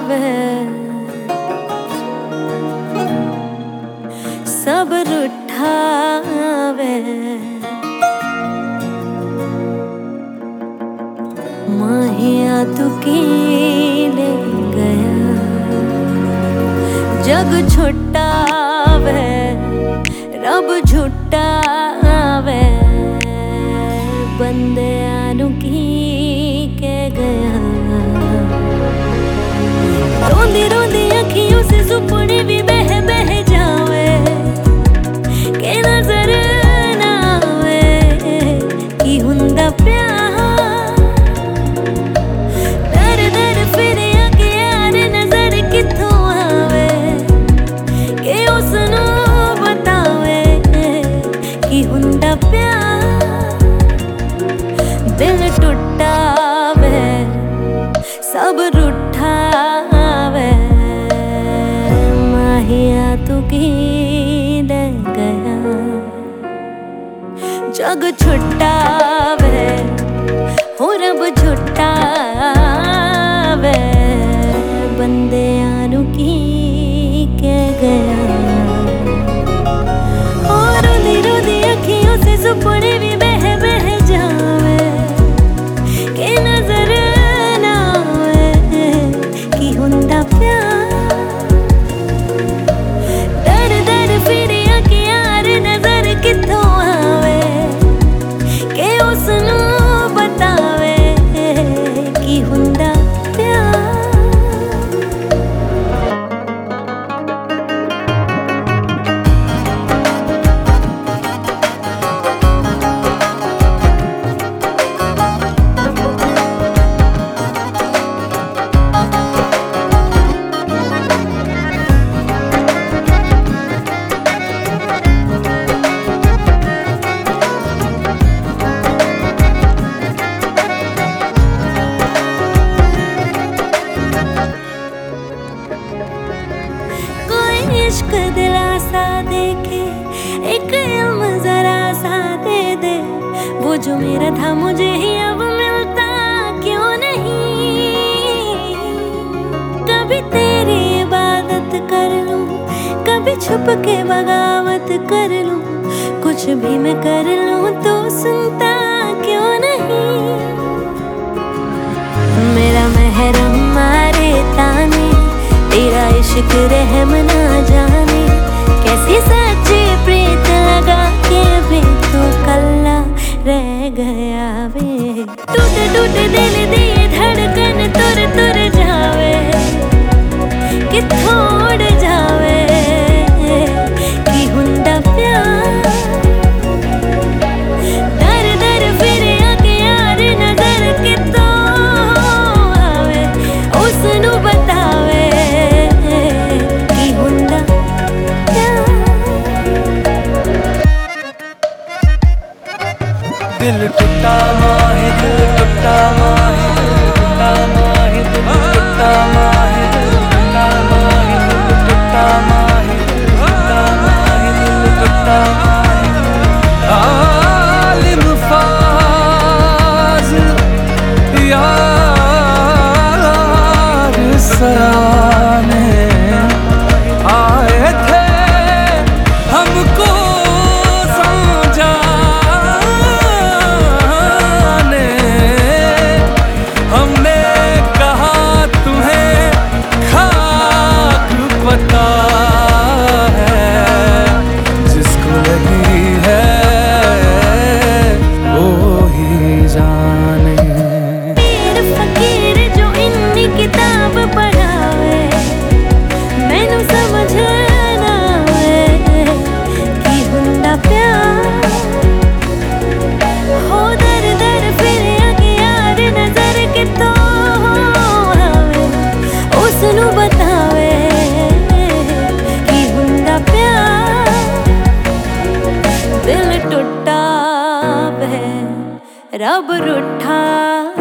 वे सब रूठा वे माहिया तू की ले गया जग छुट्टा वे रब झुट्टा वे बंदे आनू की के गया रोंदी रोंदी अखियों से सुपने भी बह बह जावे के नजर ना आवे की हुंदा प्यार दर दर फिर के यार नजर किथों आवे के उसनू बतावे की हुंदा प्यार दिल टुटा वे सब रूठा वे माहिया तू की ले गया जग छुट्टा वे हो रब झुट्टा वे बंदे आनू की के गया और रोदी रोदी अखियों से सुपने भी बह बह जावे के नजर ना आवे की हुंदा प्यार दर दर फिर के यार नजर किथों आवे के उसनू बतावे की हुंदा प्यार इश्क दिलासा देखे एक इल्म जरा सा दे दे वो जो मेरा था मुझे ही अब मिलता क्यों नहीं कभी तेरी इबादत कर लूं कभी छुप के बगावत कर लूं कुछ भी मैं कर लूं तो सुनता क्यों नहीं मेरा महरम मारे ताने तेरा इश्क रहम ना जाने कैसी सच्ची प्रीत लगा के भी तू कल्ला रह गया वे टूट टूट दिल दिए धड़कन तुर तुर जावे कि थोड़ जावे कि हुंदा प्यार दर दर फिर आके यार नजर कितों आवे उसनू बतावे दिल टूटा माहे दिल टूटा माहे दिल टूटा माहे दिल टूटा माहे दिल टूटा माहे दिल टूटा माहे दिल टूटा माहे दिल टूटा माहे आलिम फाज़िल यार सराने आए थे हमको रब रूठा